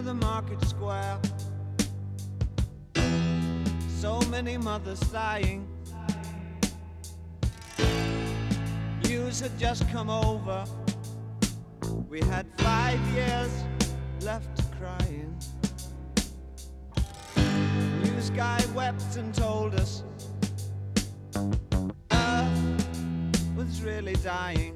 the market square. So many mothers sighing. News had just come over. We had 5 years left crying. News guy wept and told us Earth was really dying.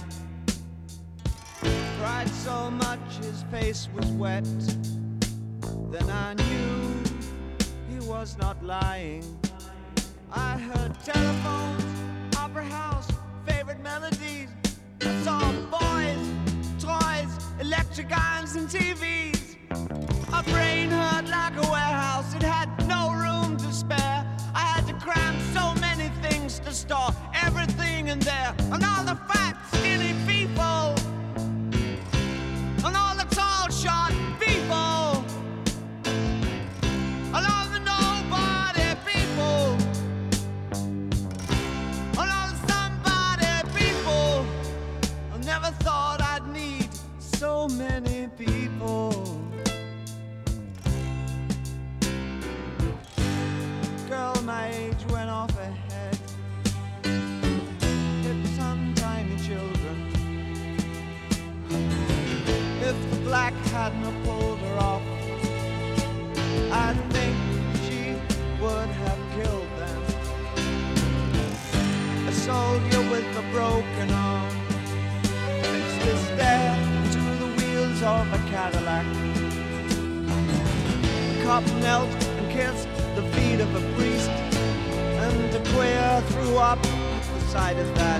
Cried so much his face was wet. Then I knew he was not lying. I heard telephones, opera house, favorite melodies. I saw boys, toys, electric irons and TVs. My brain hurt like a warehouse, it had no room to spare. I had to cram so many things to store everything in there. And all the fat, skinny people, and all the tall, short people, and all the nobody people, and all the somebody people. I never thought I'd need so many people. Girl my age went off ahead, hit some tiny children. If the black hadn't have pulled her off, I think she would have killed them. A soldier with a broken arm fixed his stare to the wheels of a Cadillac. A cop knelt and kissed the feet of a priest, and a queer threw up the sight of that.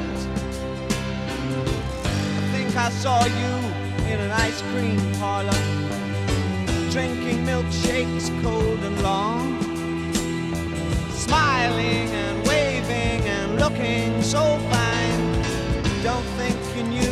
I think I saw you in an ice cream parlor, drinking milkshakes cold and long, smiling and waving and looking so fine. Don't think you knew